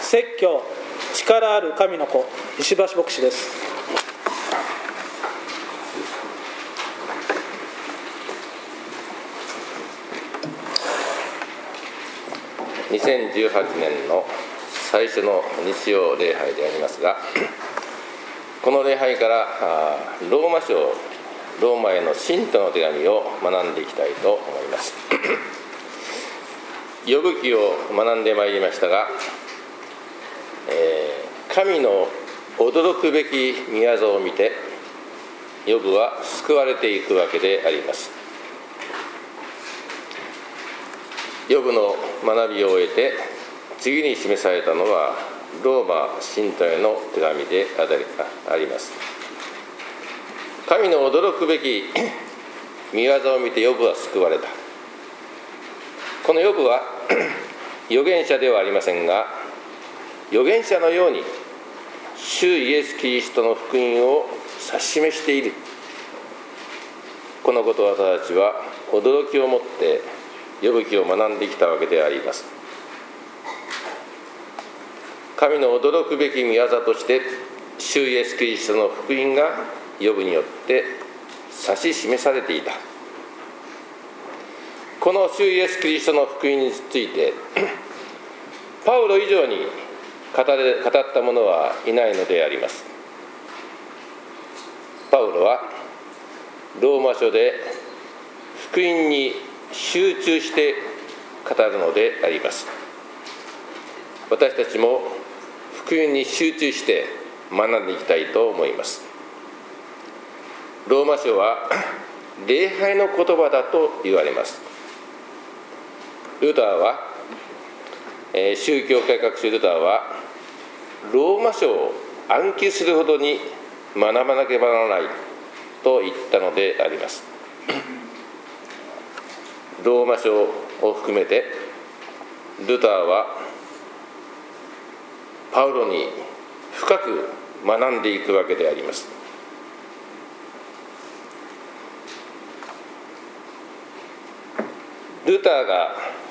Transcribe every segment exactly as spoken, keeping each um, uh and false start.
説教力ある神の子、石橋牧師です。 にせんじゅうはちねんの最初の日曜礼拝でありますが、この礼拝からローマ書、ローマへの信徒の手紙を学んでいきたいと思います。呼ぶ記を学んでまいりましたが、えー、神の驚くべき御業を見てヨブは救われていくわけであります。ヨブの学びを終えて次に示されたのはローマ信徒への手紙であります。神の驚くべき御業を見てヨブは救われた。このヨブは預言者ではありませんが、預言者のように主イエス・キリストの福音を指し示している。このことを私たちは驚きをもってヨブ記を学んできたわけであります。神の驚くべき御業として主イエス・キリストの福音がヨブによって指し示されていた。この主イエス・キリストの福音についてパウロ以上に語れ、語った者はいないのであります。パウロはローマ書で福音に集中して語るのであります。私たちも福音に集中して学んでいきたいと思います。ローマ書は礼拝の言葉だと言われます。ルターは、えー、宗教改革主ルターはローマ書を暗記するほどに学ばなければならないと言ったのであります。ローマ書を含めてルターはパウロに深く学んでいくわけであります。ルターが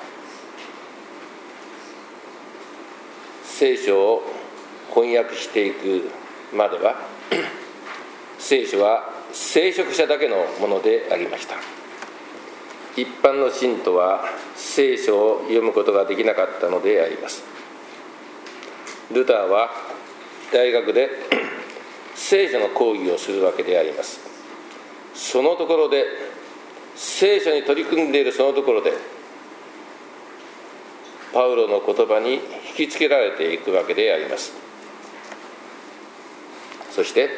聖書を翻訳していくまでは聖書は聖職者だけのものでありました。一般の信徒は聖書を読むことができなかったのであります。ルターは大学で聖書の講義をするわけであります。そのところで聖書に取り組んでいるそのところでパウロの言葉に引きつけられていくわけであります。そして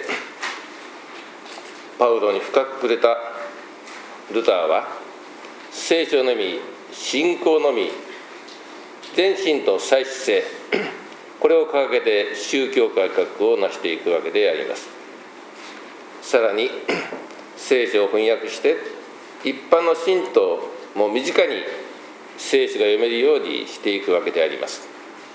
パウロに深く触れたルターは聖書のみ、信仰のみ、全身と再出世、これを掲げて宗教改革を成していくわけであります。さらに聖書を翻訳して一般の信徒も身近に聖書が読めるようにしていくわけであります。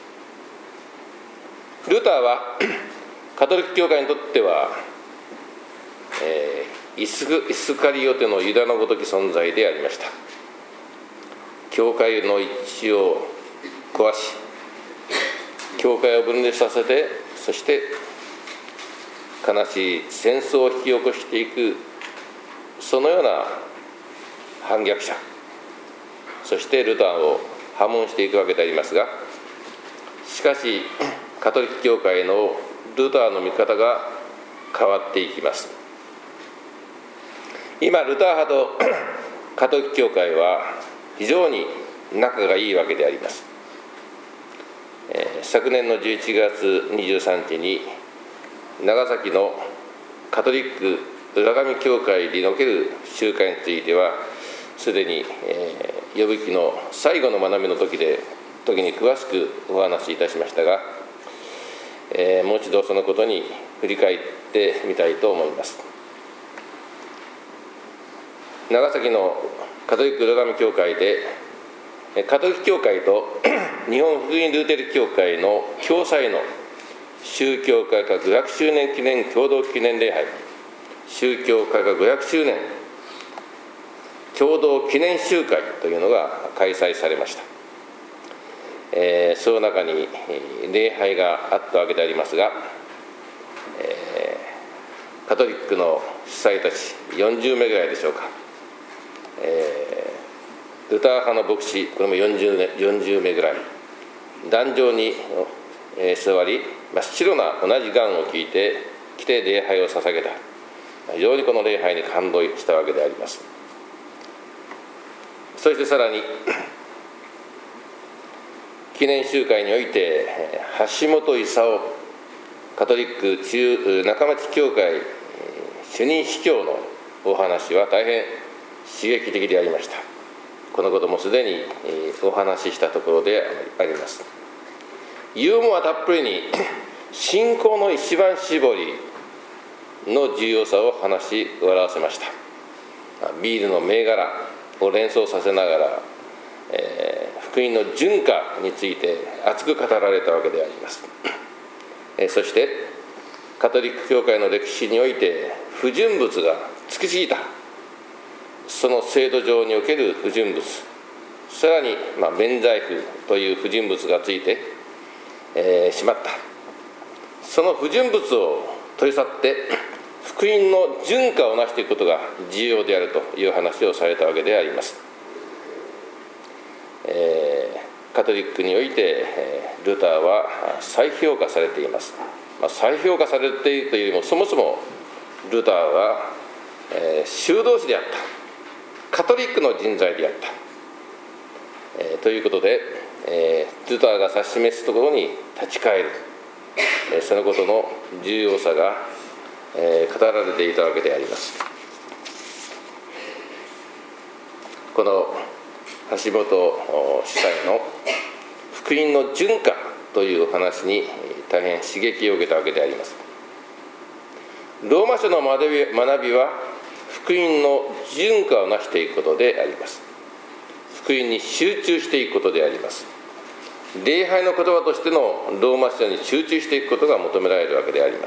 ルターはカトリック教会にとっては、えー、イスク、イスカリオテのユダのごとき存在でありました。教会の一致を壊し、教会を分裂させて、そして悲しい戦争を引き起こしていく、そのような反逆者、そしてルターを破門していくわけでありますが、しかしカトリック教会のルターの見方が変わっていきます。今ルター派とカトリック教会は非常に仲がいいわけであります。えー、昨年のじゅういちがつにじゅうさんにちに長崎のカトリック浦上教会における集会についてはすでに、えー、予備記の最後の学びの時で時に詳しくお話しいたしましたが、えー、もう一度そのことに振り返ってみたいと思います。長崎のカトリック浦上教会でカトリック教会と日本福音ルーテル教会の共催の宗教改革ごひゃくしゅうねん記念共同記念礼拝、宗教改革ごひゃくしゅうねん共同記念集会というのが開催されました。 えー、その中に礼拝があったわけでありますが、えー、カトリックの司祭たちよんじゅうめぐらいでしょうか、えー、ルター派の牧師、これもよんじゅうめ、よんじゅうめぐらい、壇上に、えー、座り、真っ白な同じガウンを着て着て礼拝を捧げた。非常にこの礼拝に感動したわけであります。そしてさらに記念集会において橋本勲カトリック中中町教会主任司教のお話は大変刺激的でありました。このこともすでにお話ししたところであります。ユーモアたっぷりに信仰の一番搾りの重要さを話し笑わせました。ビールの銘柄を連想させながら、えー、福音の純化について熱く語られたわけであります。えー、そしてカトリック教会の歴史において不純物が尽きすぎた、その制度上における不純物、さらに、まあ、免罪符という不純物がついて、えー、しまった。その不純物を取り去って福音の純化をなしていくことが重要であるという話をされたわけであります。えー、カトリックにおいてルターは再評価されています。まあ、再評価されているというよりも、そもそもルターは、えー、修道士であった、カトリックの人材であった、えー、ということで、えー、ルターが指し示すところに立ち返る、えー、そのことの重要さが、えー、語られていたわけであります。この橋本司祭の福音の純化という話に大変刺激を受けたわけであります。ローマ書の学び、学びは福音の純化をなしていくことであります。福音に集中していくことであります。礼拝の言葉としてのローマ書に集中していくことが求められるわけであります。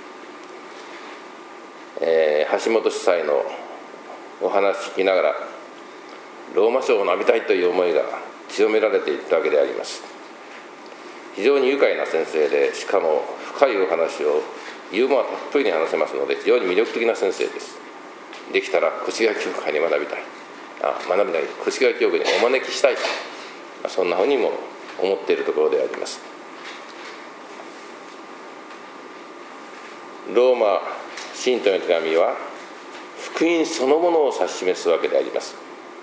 えー、橋本司祭のお話聞きながらローマ書を学びたいという思いが強められていったわけであります。非常に愉快な先生で、しかも深いお話をユーモアたっぷりに話せますので、非常に魅力的な先生です。できたら越谷教会に学びたい、あ学びない越谷教会にお招きしたい、そんなふうにも思っているところであります。ローマ信徒の手紙は福音そのものを指し示すわけであります。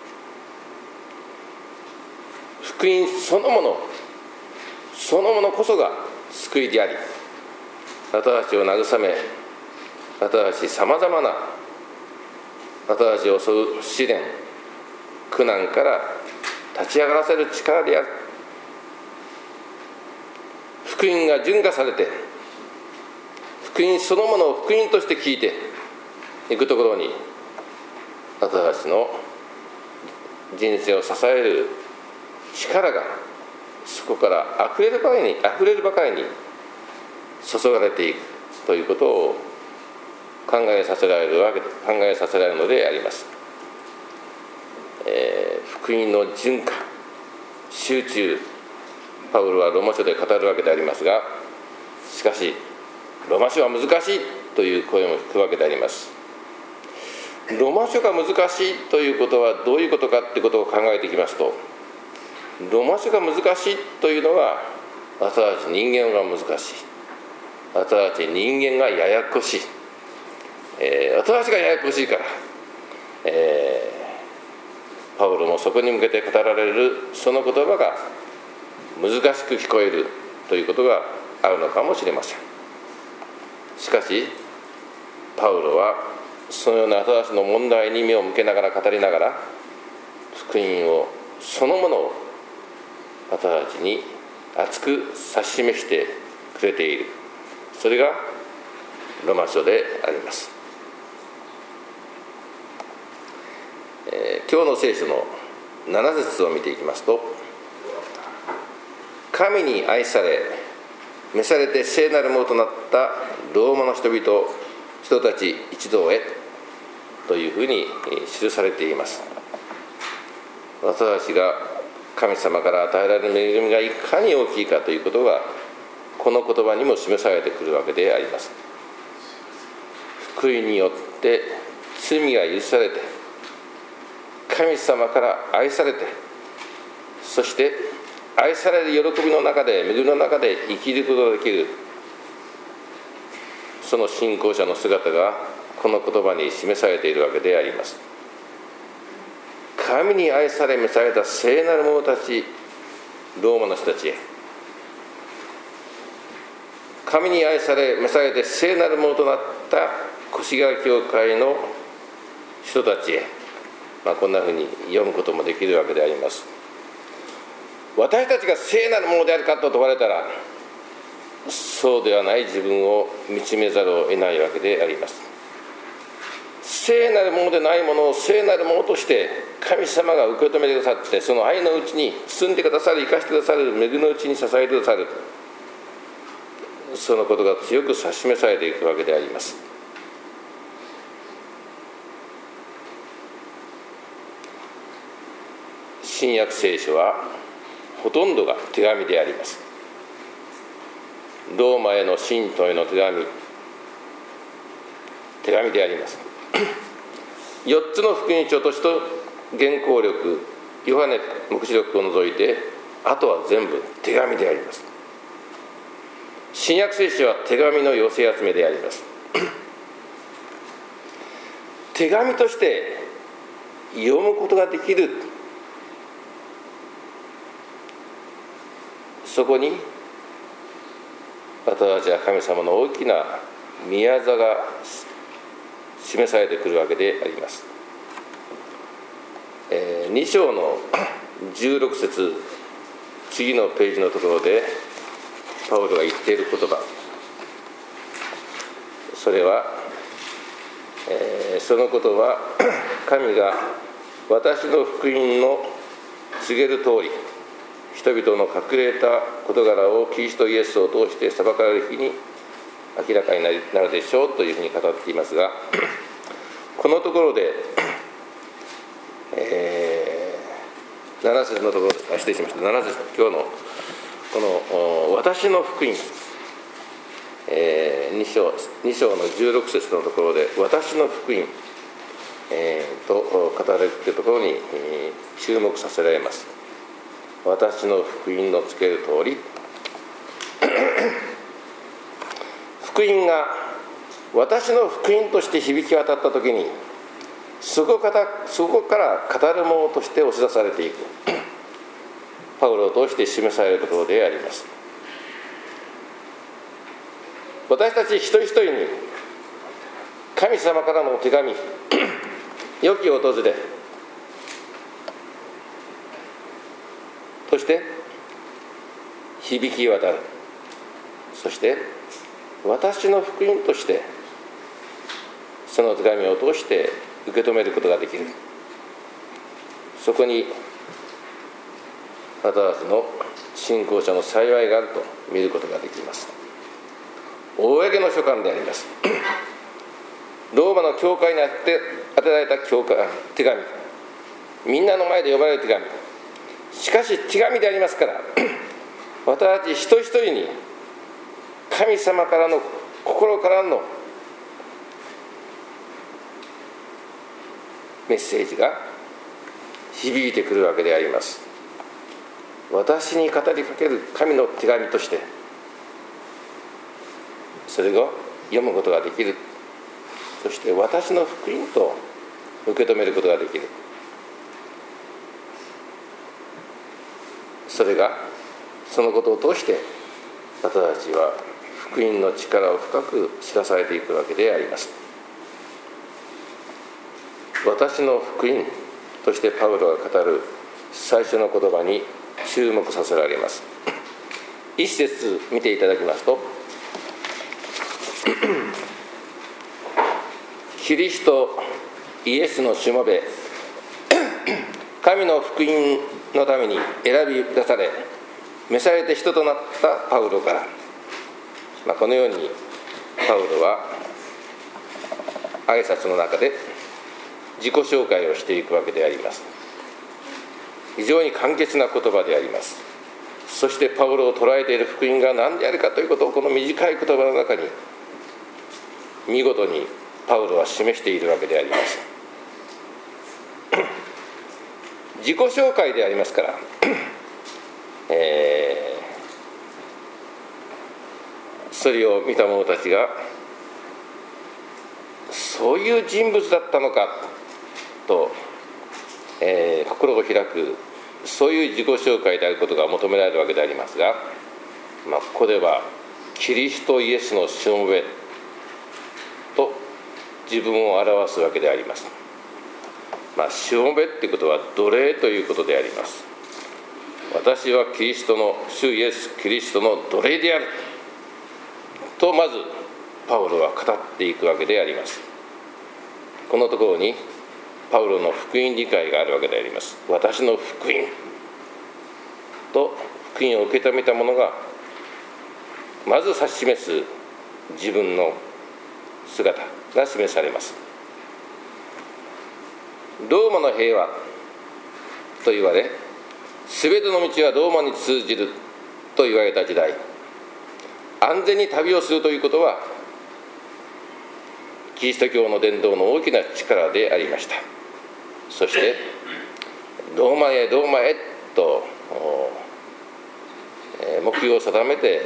福音そのもの、そのものこそが救いであり、私たちを慰め、私たちさまざまな私たちを襲う試練、苦難から立ち上がらせる力である。福音が純化されて、福音そのものを福音として聞いていくところに、私たちの人生を支える力がそこからあふれるばかりにあふれるばかりに注がれていくということを考えさせられるわけで考えさせられるのであります。えー、福音の純化、集中、パウロはローマ書で語るわけでありますが、しかしローマ書は難しいという声も聞くわけであります。ローマ書が難しいということはどういうことかということを考えていきますと、ローマ書が難しいというのは私たち人間が難しい、私たち人間がややこしい、えー、私たちがややこしいから、えー、パウロもそこに向けて語られるその言葉が難しく聞こえるということがあるのかもしれません。しかしパウロはそのような私たちの問題に目を向けながら語りながら、福音をそのものを私たちに熱く指し示してくれている、それがローマ書であります。えー、今日の聖書のなな節を見ていきますと、神に愛され召されて聖なるものとなったローマの人々人たち一同へというふうに記されています。私たちが神様から与えられる恵みがいかに大きいかということがこの言葉にも示されてくるわけであります。福音によって罪が許されて、神様から愛されて、そして愛される喜びの中で、恵みの中で生きることができる、その信仰者の姿がこの言葉に示されているわけであります。神に愛され召された聖なる者たち、ローマの人たちへ、神に愛され召されて聖なる者となった越川教会の人たちへ、まあ、こんなふうに読むこともできるわけであります。私たちが聖なるものであるかと問われたら、そうではない自分を見つめざるを得ないわけであります。聖なるものでないものを聖なるものとして神様が受け止めてくださって、その愛のうちに包んでくださる、生かしてくださる、恵みのうちに支えてくださる、そのことが強く指し示されていくわけであります。新約聖書はほとんどが手紙であります。ローマへの信徒への手紙、手紙であります。よっつの福音書として原稿力、ヨハネ黙示録を除いて、あとは全部手紙であります。新約聖書は手紙の寄せ集めであります。手紙として読むことができる、そこに私たちは神様の大きな宮座が示されてくるわけであります。えー、に章のじゅうろく節、次のページのところでパウロが言っている言葉、それは、えー、そのことは神が私の福音の告げる通り、人々の隠れた事柄をキリストイエスを通して裁かれる日に明らかになるでしょうというふうに語っていますが、このところで、えー、なな節のところで、あ、失礼しました、なな節、今日のこの私の福音、えー、2, 章に章のじゅうろく節のところで私の福音、えー、と語られるというところに、えー、注目させられます。私の福音のつける通り、福音が私の福音として響き渡ったときに、そこからそこから語るものとして押し出されていく、パウロを通して示されるところであります。私たち一人一人に神様からの手紙、良き訪れとして響き渡る、そして私の福音としてその手紙を通して受け止めることができる。そこに私たちの信仰者の幸いがあると見ることができます。公の書簡であります。ローマの教会に当てられた教会手紙、みんなの前で読まれる手紙、しかし手紙でありますから、私たち一人一人に神様からの心からのメッセージが響いてくるわけであります。私に語りかける神の手紙として、それを読むことができる、そして私の福音と受け止めることができる。それがそのことを通して私たちは福音の力を深く知らされていくわけであります。私の福音としてパウロが語る最初の言葉に注目させられます。一節見ていただきますと、キリストイエスのしもべ、神の福音のために選び出され召されて人となったパウロから、まあ、このようにパウロは挨拶の中で自己紹介をしていくわけであります。 非常に簡潔な言葉であります。そしてパウロを捉えている福音が何であるかということをこの短い言葉の中に見事にパウロは示しているわけであります。自己紹介でありますから、えー、それを見た者たちがそういう人物だったのかと、えー、心を開く、そういう自己紹介であることが求められるわけでありますが、まあ、ここではキリストイエスのしもべと自分を表すわけであります。まあ、しもべっていうことは奴隷ということであります。私はキリストの主イエスキリストの奴隷であるとまずパウロは語っていくわけであります。このところにパウロの福音理解があるわけであります。私の福音と福音を受け止めた者がまず指し示す自分の姿が示されます。ローマの平和と言われ、すべての道はローマに通じると言われた時代、安全に旅をするということはキリスト教の伝道の大きな力でありました。そしてローマへローマへと目標を定めて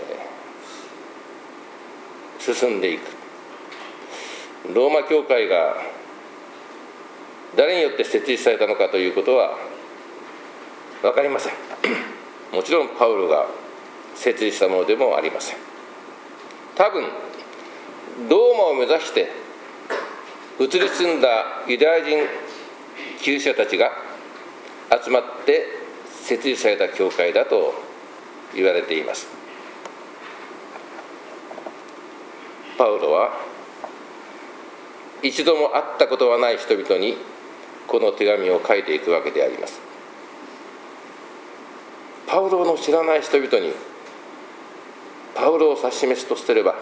進んでいく。ローマ教会が誰によって設立されたのかということは分かりません。もちろんパウロが設立したものでもありません。多分ローマを目指して移り住んだユダヤ人キリスト者たちが集まって設立された教会だと言われています。パウロは一度も会ったことはない人々にこの手紙を書いていくわけであります。パウロの知らない人々にパウロを指し示すとすれば、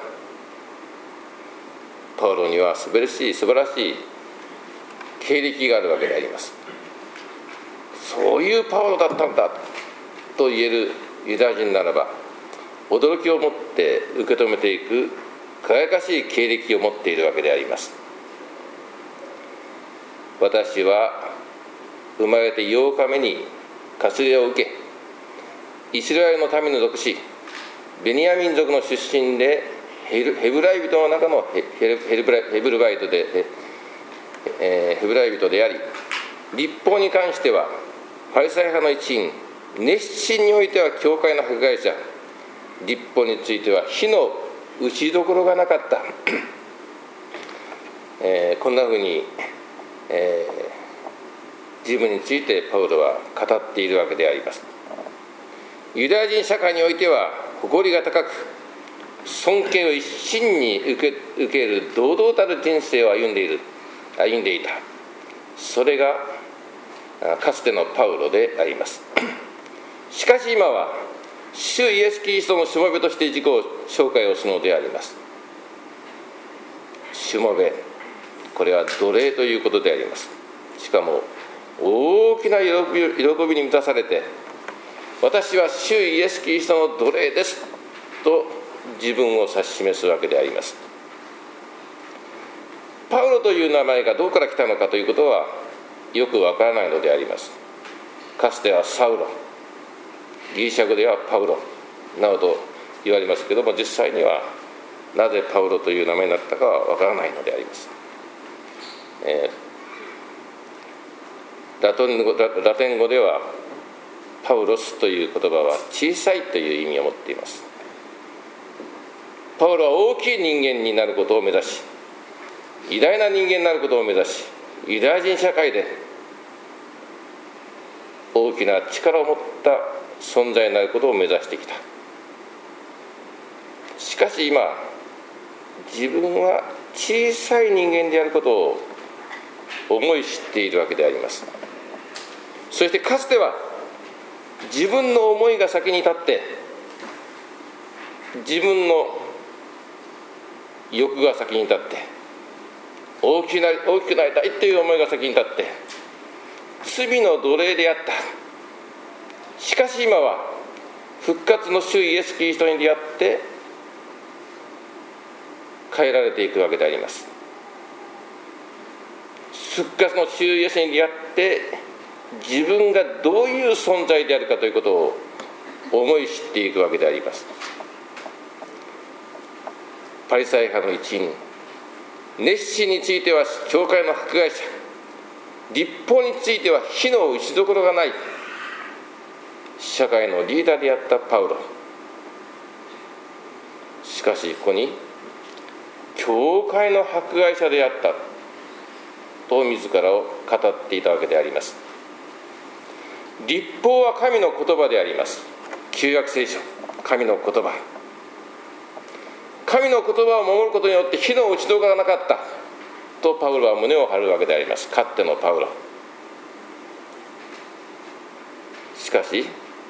パウロには素晴らしい素晴らしい経歴があるわけであります。そういうパウロだったんだと言えるユダヤ人ならば、驚きを持って受け止めていく輝かしい経歴を持っているわけであります。私は生まれてようかめに割礼を受け、イスラエルの民の属し、ベニヤ民族の出身でヘブライ人の中のヘブルバイトでヘブライ人であり、律法に関してはパリサイ派の一員、熱心においては教会の迫害者、律法については火の打ちどころがなかった、えー、こんなふうに、えー、自分についてパウロは語っているわけであります。ユダヤ人社会においては誇りが高く、尊敬を一身に受け、受ける堂々たる人生を歩んでいる歩んでいた。それがかつてのパウロであります。しかし今は主イエス・キリストのしもべとして自己紹介をするのであります。しもべ、これは奴隷ということであります。しかも大きな喜び、喜びに満たされて、私は主イエス・キリストの奴隷ですと自分を指し示すわけであります。パウロという名前がどこから来たのかということはよくわからないのであります。かつてはサウロ、ギリシャ語ではパウロなどと言われますけれども、実際にはなぜパウロという名前になったかはわからないのであります。えー、ラテン語、ラテン語ではパウロスという言葉は小さいという意味を持っています。パウロは大きい人間になることを目指し、偉大な人間になることを目指し、ユダヤ人社会で大きな力を持った存在になることを目指してきた。しかし今、自分は小さい人間であることを思い知っているわけであります。そしてかつては自分の思いが先に立って、自分の欲が先に立って、大きな大きくなりたいという思いが先に立って、罪の奴隷であった。 しかし今は復活の主イエス・キリストに出会って変えられていくわけであります。復活の主イエスに出会って自分がどういう存在であるかということを思い知っていくわけであります。パリサイ派の一員、熱心については教会の迫害者、律法については火の打ちどころがない社会のリーダーであったパウロ。しかしここに教会の迫害者であったと自らを語っていたわけであります。律法は神の言葉であります。旧約聖書、神の言葉。神の言葉を守ることによって火の打ちどころがなかったとパウロは胸を張るわけであります。かつてのパウロ。しかし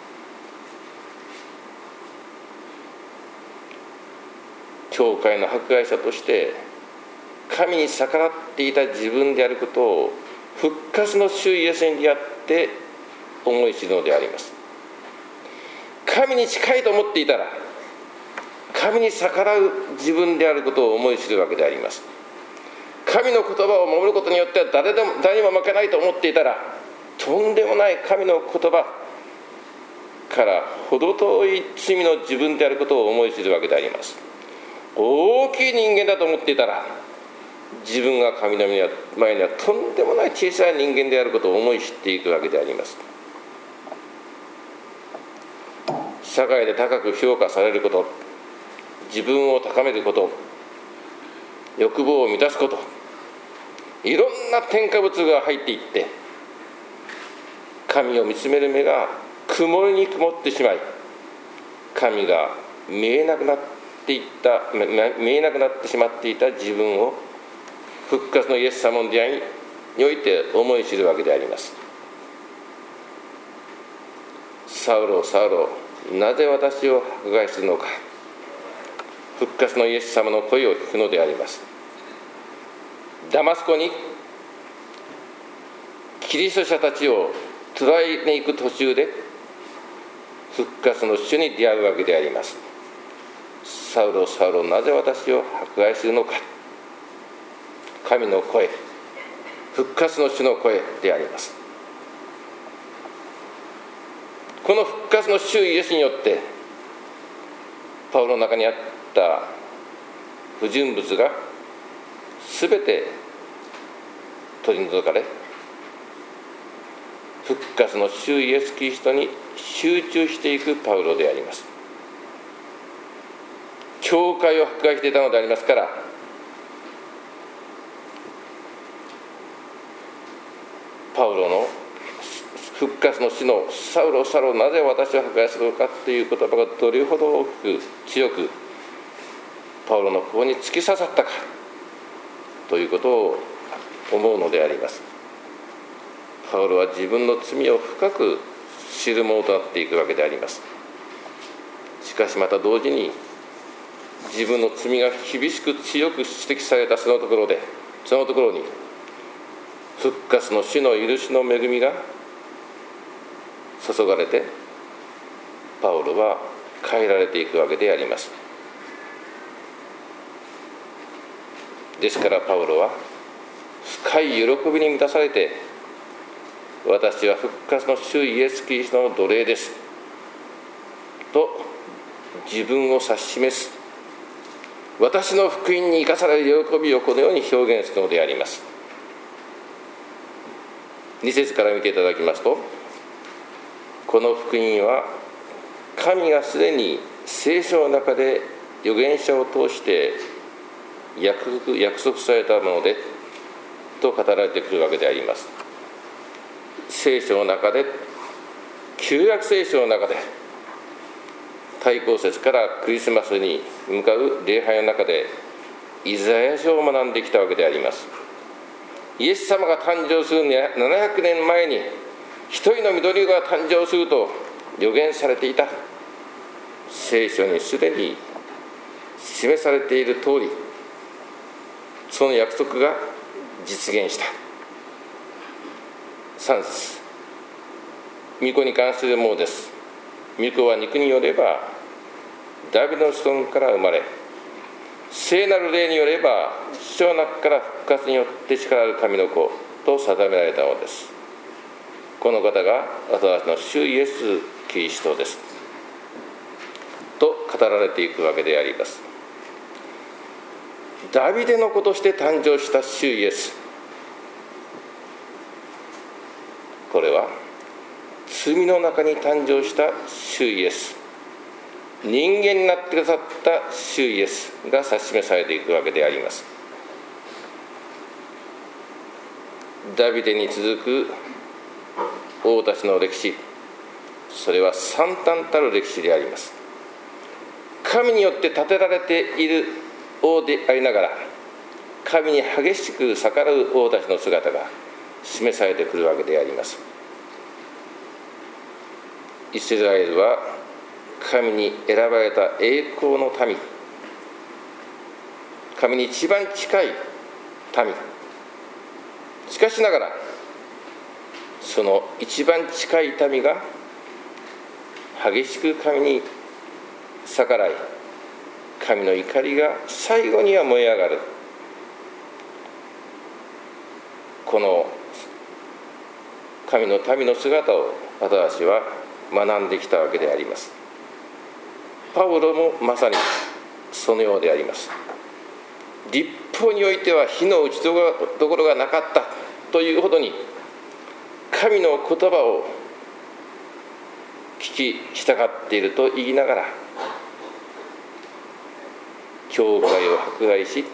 教会の迫害者として神に逆らっていた自分であることを復活の主イエスに出会って思い知るのであります。神に近いと思っていたら神に逆らう自分であることを思い知るわけであります。神の言葉を守ることによっては誰でも誰にも負けないと思っていたらとんでもない神の言葉から程遠い罪の自分であることを思い知るわけであります。大きい人間だと思っていたら自分が神の前にはとんでもない小さい人間であることを思い知っていくわけであります。社会で高く評価されること、自分を高めること、欲望を満たすこと、いろんな添加物が入っていって神を見つめる目が曇りに曇ってしまい神が見えなくなっていった見えなくなってしまっていた自分を復活のイエス様の出会いにおいて思い知るわけであります。サウロサウロ、なぜ私を迫害するのか。復活のイエス様の声を聞くのであります。ダマスコにキリスト者たちを捕らえに行く途中で復活の主に出会うわけであります。サウロサウロ、なぜ私を迫害するのか。神の声、復活の主の声であります。この復活の主イエスによってパウロの中にあった不純物がすべて取り除かれ、復活の主イエス・キリストに集中していくパウロであります。教会を迫害していたのでありますから、パウロの復活の死のサウロサウロ、なぜ私を迫害するのかという言葉がどれほど大きく強くパウロの心に突き刺さったかということを思うのであります。パウロは自分の罪を深く知るものとなっていくわけであります。しかしまた同時に自分の罪が厳しく強く指摘されたそのところでそのところに復活の主の許しの恵みが注がれてパウロは変えられていくわけであります。ですからパウロは深い喜びに満たされて、私は復活の主イエス・キリストの奴隷ですと自分を指し示す、私の福音に生かされる喜びをこのように表現するのであります。に節から見ていただきますと、この福音は神がすでに聖書の中で預言者を通して約束、約束されたものでと語られてくるわけであります。聖書の中で、旧約聖書の中で、大公節からクリスマスに向かう礼拝の中でイザヤ書を学んできたわけであります。イエス様が誕生するななひゃくねんまえに一人の緑子が誕生すると予言されていた聖書にすでに示されている通り、その約束が実現した。さん節、 御子に関するものです。御子は肉によればダビデの子孫から生まれ、聖なる霊によれば死者の中から復活によって力ある神の子と定められたのです。この方が私たちの主イエス・キリストですと語られていくわけであります。ダビデの子として誕生した主イエス、これは罪の中に誕生した主イエス、人間になってくださった主イエスが指し示されていくわけであります。ダビデに続く王たちの歴史、それは惨憺たる歴史であります。神によって建てられている王でありながら、神に激しく逆らう王たちの姿が示されてくるわけであります。イスラエルは神に選ばれた栄光の民、神に一番近い民。しかしながら、その一番近い民が激しく神に逆らい、神の怒りが最後には燃え上がる。この神の民の姿を私たちは学んできたわけであります。パウロもまさにそのようであります。律法においては火の打ちどころがなかったというほどに、神の言葉を聞き従っていると言いながら、教会を迫害し、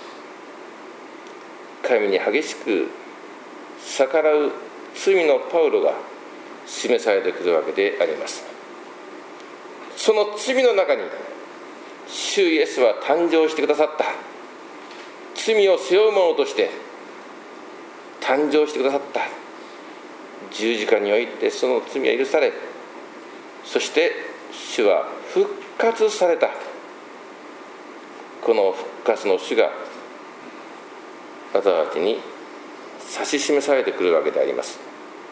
神に激しく逆らう罪のパウロが示されてくるわけであります。その罪の中に主イエスは誕生してくださった。罪を背負う者として誕生してくださった。十字架においてその罪は許され、そして主は復活された。この復活の主が私たちに指し示されてくるわけであります。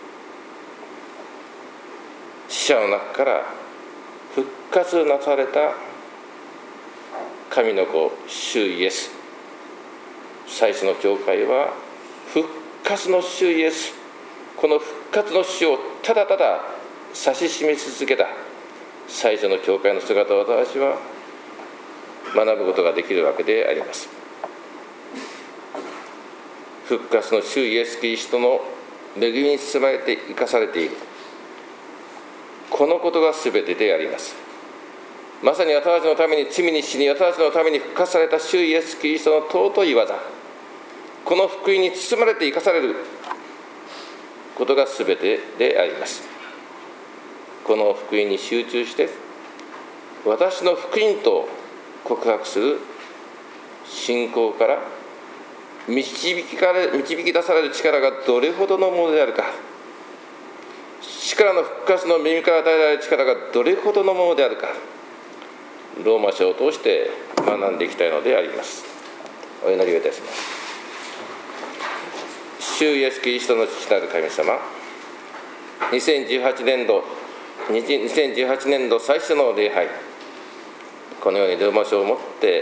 死者の中から復活なされた神の子主イエス、最初の教会は復活の主イエス、この復活の主をただただ指し示し続けた最初の教会の姿を私は学ぶことができるわけであります。復活の主イエス・キリストの恵みに包まれて生かされている、このことが全てであります。まさに私たちのために罪に死に、私たちのために復活された主イエス・キリストの尊い技、この福音に包まれて生かされることが全てであります。この福音に集中して、私の福音と告白する信仰から導きかれ、導き出される力がどれほどのものであるか、死からの復活の耳から与えられる力がどれほどのものであるか、ローマ書を通して学んでいきたいのであります。お祈りをいたします。主イエス・キリストの父なる神様、にせんじゅうはちねんどにせんじゅうはちねんど最初の礼拝、このようにローマ書をもって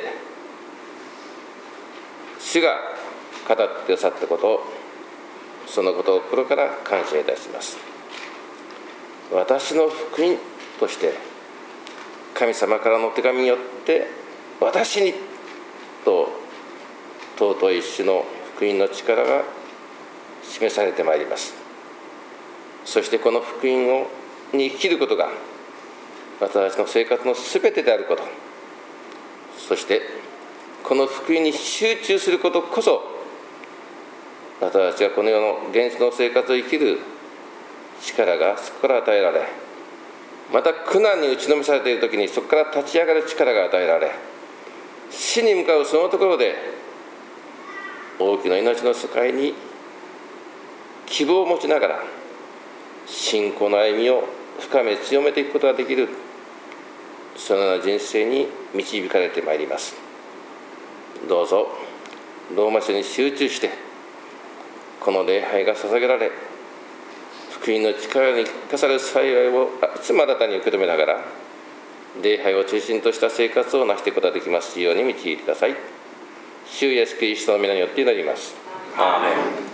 主が語ってくださったこと、そのことを心から感謝いたします。私の福音として神様からの手紙によって私にと尊い主の福音の力が示されてまいります。そしてこの福音をに生きることが私たちの生活のすべてであること、そしてこの福音に集中することこそ、私たちがこの世の現実の生活を生きる力がそこから与えられ、また苦難に打ちのめされている時にそこから立ち上がる力が与えられ、死に向かうそのところで大きな命の世界に希望を持ちながら信仰の歩みを深め強めていくことができる、そのような人生に導かれてまいります。どうぞローマ書に集中して、この礼拝が捧げられ、福福音の力に生かされる幸いをいつも新たに受け止めながら、礼拝を中心とした生活をなしていくことができますように導いてください。主イエスキリストの皆によって祈ります。 アーメン。